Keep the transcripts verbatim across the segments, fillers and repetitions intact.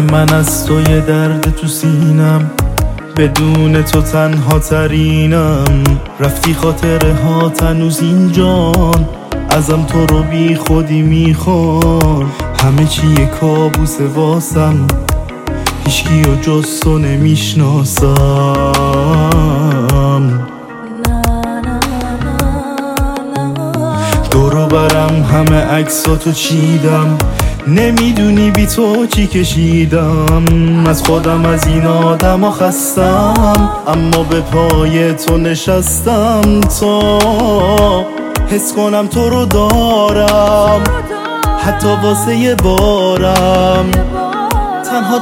من از تو یه درد تو سینم، بدون تو تنها ترینم. رفتی خاطره ها تنوز اینجان، ازم تو رو بی خودی میخوان. همه چی یه کابوس واسم، هیچکی و جز تو نمیشناسم. دورو برم همه عکساتو چیدم، نمیدونی بی تو چی کشیدم. از خودم از این آدم ها خستم، اما به پای تو نشستم تا حس کنم تو رو دارم. حتی واسه یه بارم تنهات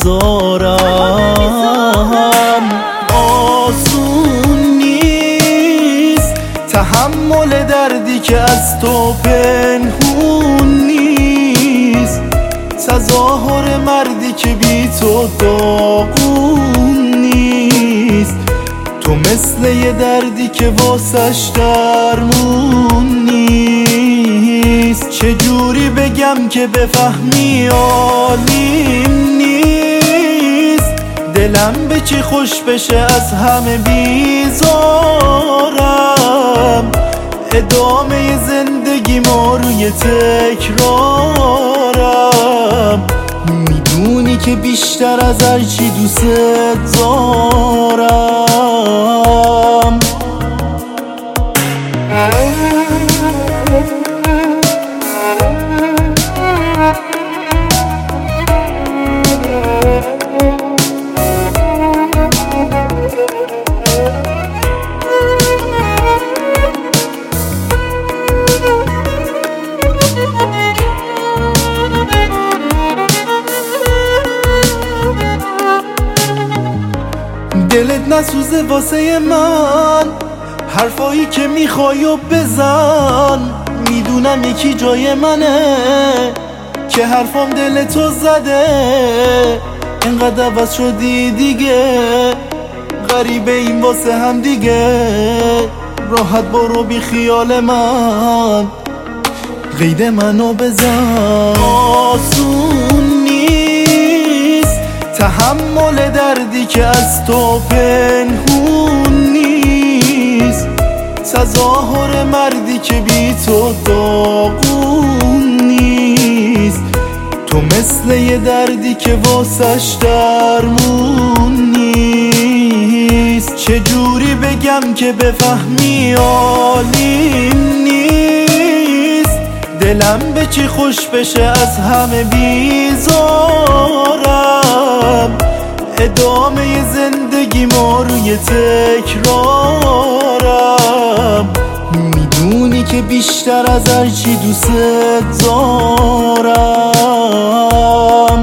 نمیذارم. آسون نیست تحمل دردی که از تو پنهون نیست، تظاهر مردی که بی تو داغون نیست. تو مثل یه دردی که واسش درمون نیست. چجوری بگم که بفهمی عالیم نیست، دلم به چی خوش بشه از همه بیزارم. ادامه زندگی ما روی تکرارم، میدونی که بیشتر از هر چی دوست دارم. دلت نسوزه واسه من، حرفایی که میخوای و بزن. میدونم یکی جای منه که حرفام دل تو زده. اینقدر عوض شدی دیگه، غریبه این واسه هم دیگه. راحت برو بی خیال من، قید منو بزن. آسون نیست تحمل دردی که از تو پنهون نیست، تظاهر مردی که بی تو داغون نیست. تو مثل یه دردی که واسش درمون نیست. چجوری بگم که بفهمی عالیم نیست، دلم به چی خوش بشه از همه بیزارم. ادامه زندگی ما روی تکرارم، میدونی که بیشتر از هر چی دوست دارم.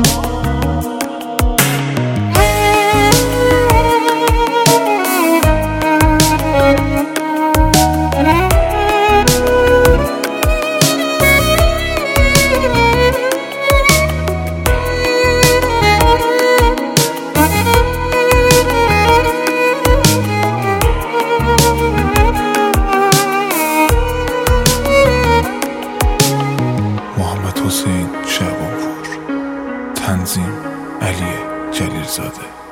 محمد حسین شعبانپور، تنظیم علی جلیلزاده.